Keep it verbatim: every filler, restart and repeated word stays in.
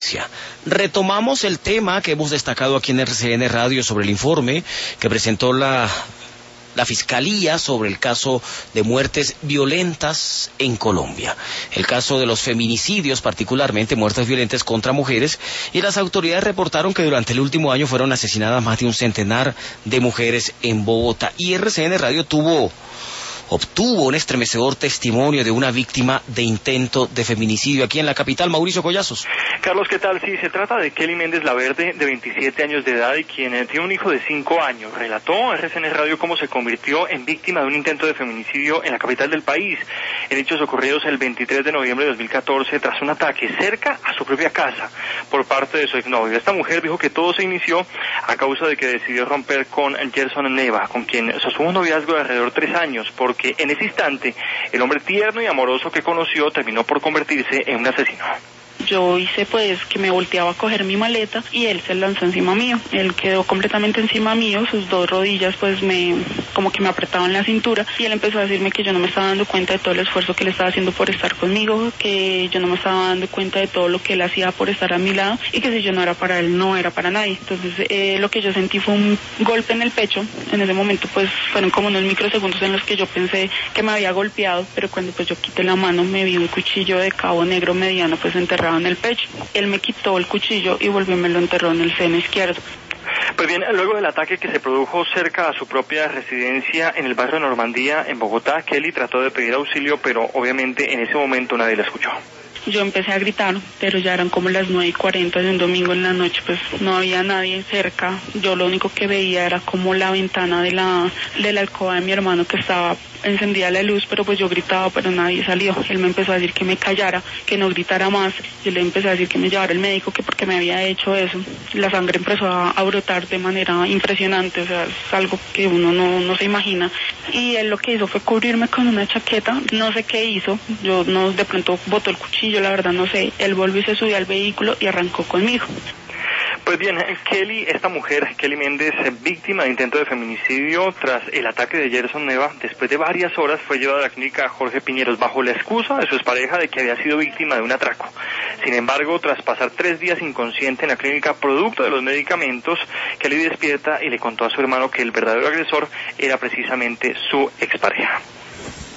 Retomamos el tema que hemos destacado aquí en R C N Radio sobre el informe que presentó la, la Fiscalía sobre el caso de muertes violentas en Colombia. El caso de los feminicidios, particularmente muertes violentas contra mujeres, y las autoridades reportaron que durante el último año fueron asesinadas más de un centenar de mujeres en Bogotá. Y R C N Radio tuvo... obtuvo un estremecedor testimonio de una víctima de intento de feminicidio aquí en la capital. Mauricio Collazos. Carlos, ¿qué tal? Sí, se trata de Kelly Méndez Laverde, de veintisiete años de edad y quien tiene un hijo de cinco años. Relató a R C N Radio cómo se convirtió en víctima de un intento de feminicidio en la capital del país, en hechos ocurridos el veintitrés de noviembre de dos mil catorce tras un ataque cerca a su propia casa por parte de su exnovio. Esta mujer dijo que todo se inició a causa de que decidió romper con Gerson Neva, con quien sostuvo un noviazgo de alrededor de tres años, porque que en ese instante el hombre tierno y amoroso que conoció terminó por convertirse en un asesino. Yo hice pues que me volteaba a coger mi maleta y él se lanzó encima mío. Él quedó completamente encima mío, sus dos rodillas pues me como que me apretaban la cintura y él empezó a decirme que yo no me estaba dando cuenta de todo el esfuerzo que él estaba haciendo por estar conmigo, que yo no me estaba dando cuenta de todo lo que él hacía por estar a mi lado y que si yo no era para él, no era para nadie. Entonces eh, lo que yo sentí fue un golpe en el pecho. En ese momento pues fueron como unos microsegundos en los que yo pensé que me había golpeado, pero cuando pues yo quité la mano me vi un cuchillo de cabo negro mediano pues enterrado en el pecho. Él me quitó el cuchillo y volvió y me lo enterró en el seno izquierdo. Pues bien, luego del ataque que se produjo cerca a su propia residencia en el barrio de Normandía, en Bogotá, Kelly trató de pedir auxilio, pero obviamente en ese momento nadie la escuchó. Yo empecé a gritar, pero ya eran como las nueve y cuarenta de un domingo en la noche, pues no había nadie cerca. Yo lo único que veía era como la ventana de la, de la alcoba de mi hermano que estaba encendida la luz, pero pues yo gritaba, pero nadie salió. Él me empezó a decir que me callara, que no gritara más. Yo le empecé a decir que me llevara al médico, que porque me había hecho eso. La sangre empezó a, a brotar de manera impresionante, o sea, es algo que uno no, no se imagina. Y él lo que hizo fue cubrirme con una chaqueta, no sé qué hizo, yo no, de pronto botó el cuchillo, la verdad no sé. Él volvió y se subió al vehículo y arrancó conmigo. Pues bien, Kelly, esta mujer, Kelly Méndez, víctima de intento de feminicidio tras el ataque de Gerson Neva, después de varias horas fue llevada a la clínica Jorge Piñeros bajo la excusa de su expareja de que había sido víctima de un atraco. Sin embargo, tras pasar tres días inconsciente en la clínica producto de los medicamentos, Kelly despierta y le contó a su hermano que el verdadero agresor era precisamente su expareja.